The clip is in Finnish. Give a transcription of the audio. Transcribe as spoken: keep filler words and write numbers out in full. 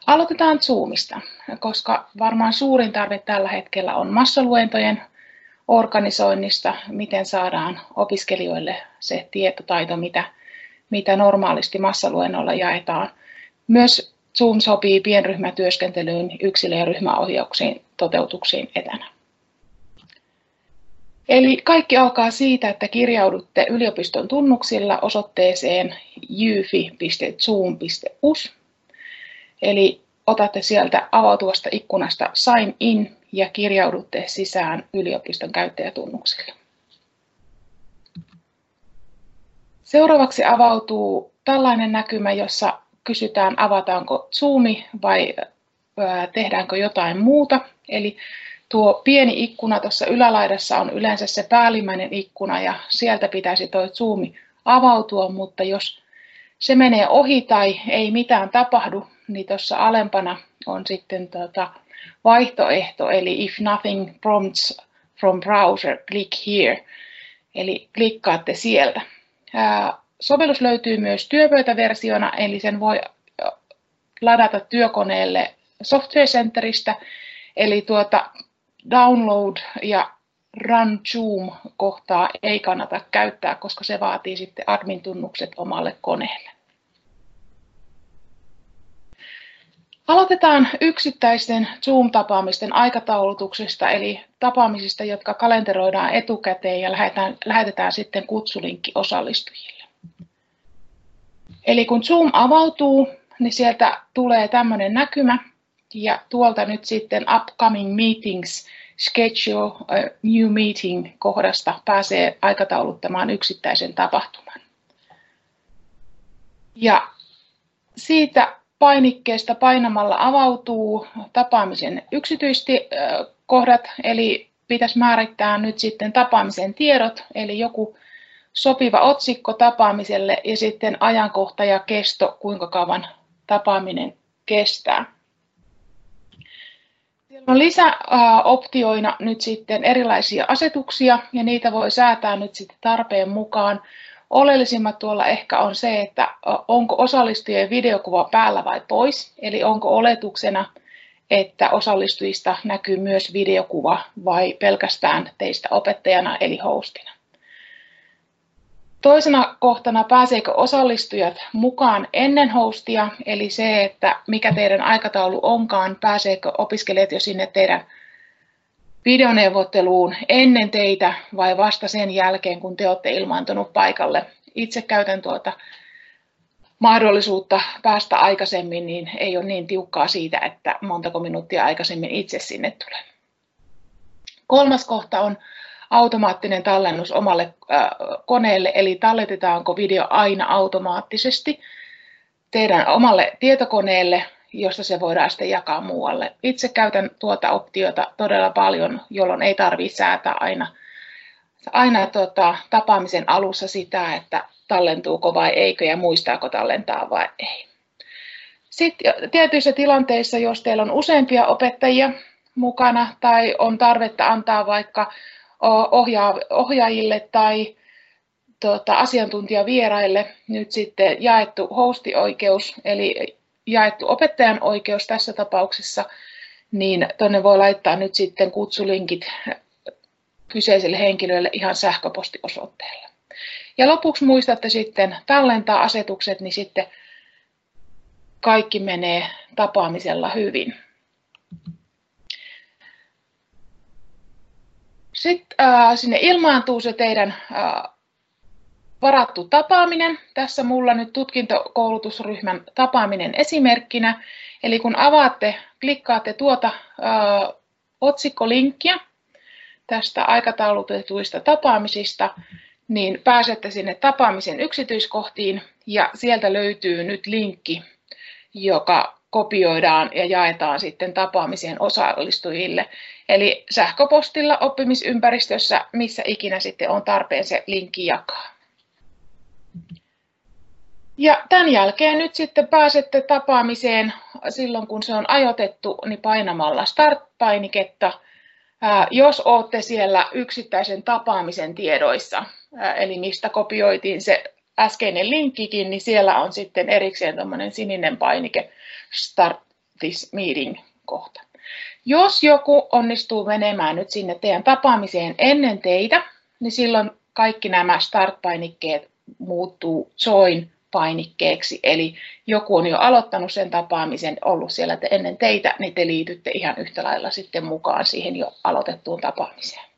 Aloitetaan Zoomista, koska varmaan suurin tarve tällä hetkellä on massaluentojen organisoinnista, miten saadaan opiskelijoille se tietotaito, mitä, mitä normaalisti massaluennolla jaetaan. Myös Zoom sopii pienryhmätyöskentelyyn, yksilö- ja ryhmäohjauksiin, toteutuksiin etänä. Eli kaikki alkaa siitä, että kirjaudutte yliopiston tunnuksilla osoitteeseen jyfi piste zoom piste u s. Eli otatte sieltä avautuvasta ikkunasta sign in ja kirjaudutte sisään yliopiston käyttäjätunnuksille. Seuraavaksi avautuu tällainen näkymä, jossa kysytään, avataanko Zoomi vai tehdäänkö jotain muuta. Eli tuo pieni ikkuna tuossa ylälaidassa on yleensä se päällimmäinen ikkuna ja sieltä pitäisi tuo Zoomi avautua, mutta jos se menee ohi tai ei mitään tapahdu, niin tuossa alempana on sitten tuota vaihtoehto, eli if nothing prompts from browser, click here, eli klikkaatte sieltä. Ää, sovellus löytyy myös työpöytäversiona, eli sen voi ladata työkoneelle Software Centeristä, eli tuota download ja run Zoom kohtaa ei kannata käyttää, koska se vaatii sitten admin-tunnukset omalle koneelle. Aloitetaan yksittäisten Zoom-tapaamisten aikataulutuksesta, eli tapaamisista, jotka kalenteroidaan etukäteen ja lähetetään, lähetetään sitten kutsulinkki osallistujille. Eli kun Zoom avautuu, niin sieltä tulee tämmöinen näkymä, ja tuolta nyt sitten Upcoming Meetings, Schedule a New Meeting kohdasta pääsee aikatauluttamaan yksittäisen tapahtuman. Ja siitä painikkeesta painamalla avautuu tapaamisen yksityiskohdat, eli pitäisi määrittää nyt sitten tapaamisen tiedot, eli joku sopiva otsikko tapaamiselle ja sitten ajankohta ja kesto, kuinka kauan tapaaminen kestää. Siellä on lisäoptioina nyt sitten erilaisia asetuksia ja niitä voi säätää nyt sitten tarpeen mukaan. Oleellisimmat tuolla ehkä on se, että onko osallistujien videokuva päällä vai pois, eli onko oletuksena, että osallistujista näkyy myös videokuva vai pelkästään teistä opettajana eli hostina. Toisena kohtana, pääseekö osallistujat mukaan ennen hostia, eli se, että mikä teidän aikataulu onkaan, pääseekö opiskelijat jo sinne teidän videoneuvotteluun ennen teitä vai vasta sen jälkeen, kun te olette ilmaantunut paikalle. Itse käytän tuota mahdollisuutta päästä aikaisemmin, niin ei ole niin tiukkaa siitä, että montako minuuttia aikaisemmin itse sinne tulen. Kolmas kohta on automaattinen tallennus omalle äh, koneelle, eli tallentetaanko video aina automaattisesti teidän omalle tietokoneelle, josta se voidaan sitten jakaa muualle. Itse käytän tuota optiota todella paljon, jolloin ei tarvitse säätää aina, aina tota, tapaamisen alussa sitä, että tallentuuko vai eikö ja muistaako tallentaa vai ei. Sitten tietyissä tilanteissa, jos teillä on useampia opettajia mukana tai on tarvetta antaa vaikka ohjaajille tai tota, asiantuntijavieraille nyt sitten jaettu hostioikeus, eli jaettu opettajan oikeus tässä tapauksessa, niin tuonne voi laittaa nyt sitten kutsulinkit kyseiselle henkilölle ihan sähköpostiosoitteella. Ja lopuksi muistatte sitten tallentaa asetukset, niin sitten kaikki menee tapaamisella hyvin. Sitten äh, sinne ilmaantuu se teidän äh, varattu tapaaminen. Tässä mulla nyt tutkintokoulutusryhmän tapaaminen esimerkkinä. Eli kun avaatte, klikkaatte tuota äh, otsikkolinkkiä tästä aikataulutetuista tapaamisista, niin pääsette sinne tapaamisen yksityiskohtiin ja sieltä löytyy nyt linkki, joka kopioidaan ja jaetaan sitten tapaamiseen osallistujille. Eli sähköpostilla, oppimisympäristössä, missä ikinä sitten on tarpeen se linkki jakaa. Ja tämän jälkeen nyt sitten pääsette tapaamiseen silloin, kun se on ajoitettu, niin painamalla Start-painiketta. Jos olette siellä yksittäisen tapaamisen tiedoissa, eli mistä kopioitiin se äskeinen linkkikin, niin siellä on sitten erikseen tämmöinen sininen painike Start this meeting kohta. Jos joku onnistuu menemään nyt sinne teidän tapaamiseen ennen teitä, niin silloin kaikki nämä start-painikkeet muuttuu join-painikkeeksi. Eli joku on jo aloittanut sen tapaamisen, ollut siellä ennen teitä, niin te liitytte ihan yhtä lailla sitten mukaan siihen jo aloitettuun tapaamiseen.